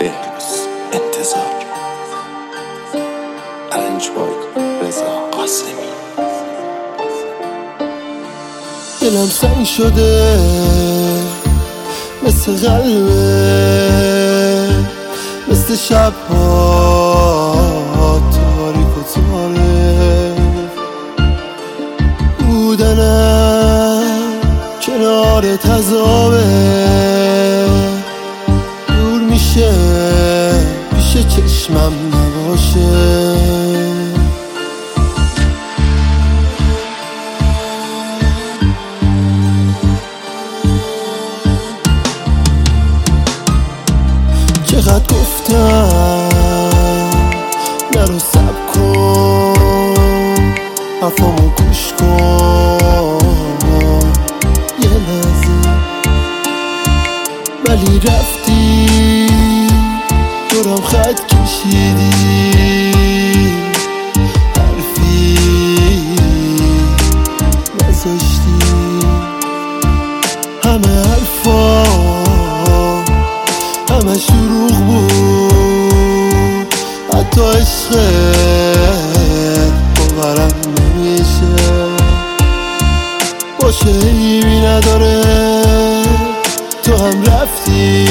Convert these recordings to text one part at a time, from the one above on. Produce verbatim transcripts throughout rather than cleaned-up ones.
بهروز انتظار ارنجبای رضا قاسمی. دلم سنگ شده مثل قلبه، مثل شبها تاریک و تاره. بودنم کنار تزابه، دور میشه پیش چشمم نباشه. چقدر گفتم نرو سب کن، حرفامو گوش کن یه لحظه، ولی رفتی دورم خط کشیدی، حرفی نذاشتی. همه حرفا همه شروع بود، حتی عشقت باورم نمیشه. باشه ایمی نداره تو هم رفتی،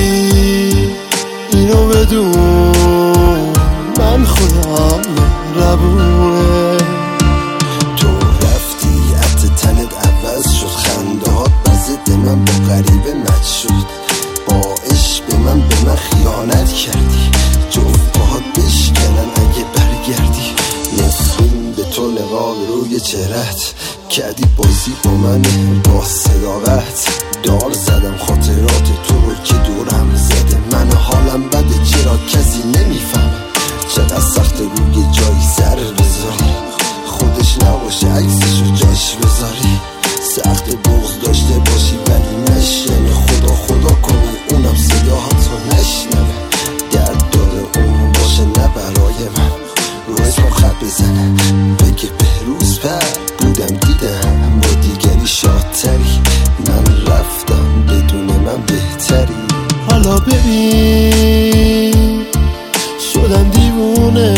اینو بدون من خودم مهربونه. تو رفتی عطر تنت عوض شد، خندهات بزد من با غریبه مد شد. با عشق به من به من خیانت کردی، جفت باهات بشکنن اگه برگردی. نفرین به تو نقاب روی چهرت، کردی بازی با من با صداقت. دار زدم خاطرات تو رو که دورم زده، من حالم بده چرا کسی نمیفهمه. چقدر سخت روی جایی سر بذاری، خودش نباشه عکسشو جاش بذاری. سخت بغض داشته باشی ولی نشنه، خدا خدا کنی اونم صداهاتو نشنوه. درد داره اون باشه نه برای من، رو اسمم خط بزنه بگه بهروز پر بودم دیدم با دیگری شادتری. من رفتم بدون من بهتری. حالا ببین شدم دیوونه،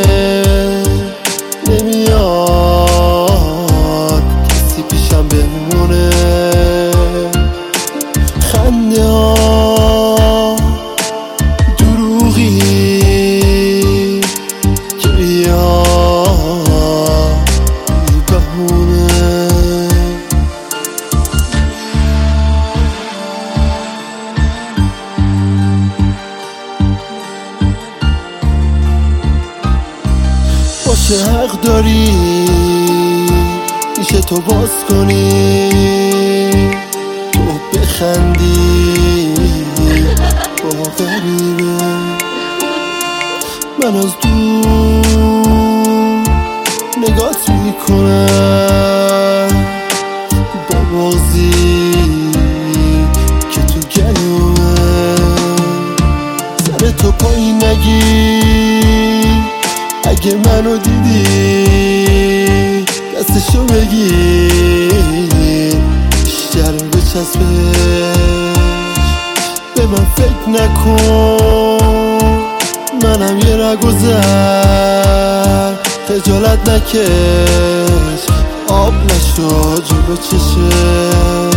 نمیاد کسی پیشم بمونه. خنده ها دروغی که بیاد بهونه. باشه حق داری میشه تو باز کنی، تو بخندی با غریبه. من از دور نگات میکنم با بغضی که تو گلومه. سر تو پایین نگیر اگه منو دیدی، دستشو بگیر بیشتر بچسبش. به من فکر نکن منم یه رگوزر، خجالت نکش آب نشو جلو چشم.